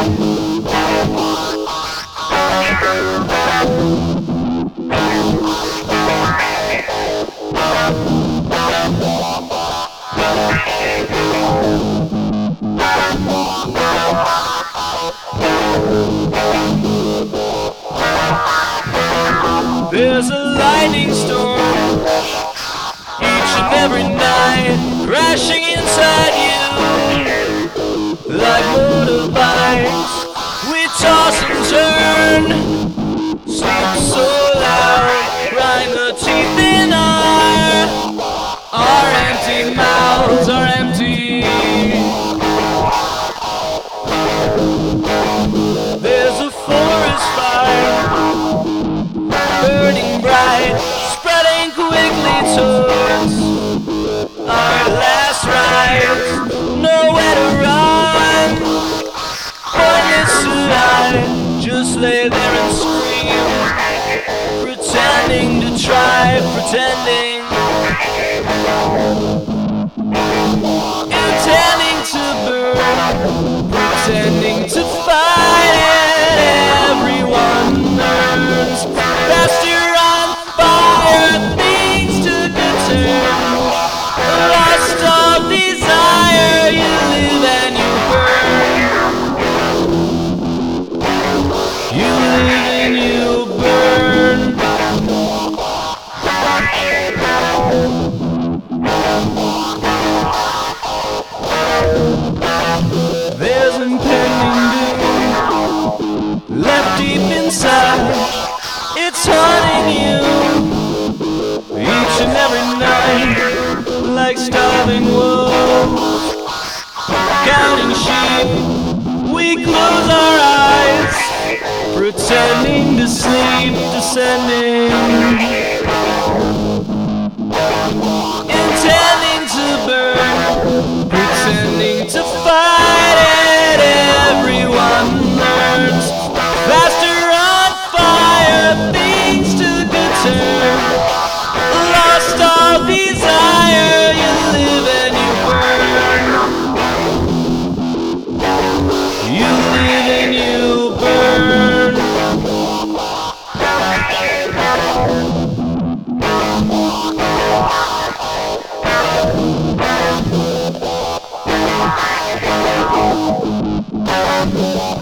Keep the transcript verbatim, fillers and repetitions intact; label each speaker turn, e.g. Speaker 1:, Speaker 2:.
Speaker 1: There's a lightning storm each and every night, crashing inside you like motorbikes. We toss and turn, sleep so loud, grind the teeth in our our empty mouths are empty. There's a forest fire burning bright, spreading quickly towards our last ride. Nowhere to run, pointless to hide, just lay there and scream, pretending to try, pretending, intending to burn, pretending to fight it. Everyone learns faster on fire, things took a turn. Lost all desire, you live and you burn. You live and you burn. There's impending doom left deep inside. It's haunting you each and every night, like starving wolves counting sheep. We close our eyes, pretending to sleep, descending, intending to burn, pretending to fight it. Everyone learns faster on fire, things took a turn. Lost all desire, you live and you burn. You live and you burn. Yeah.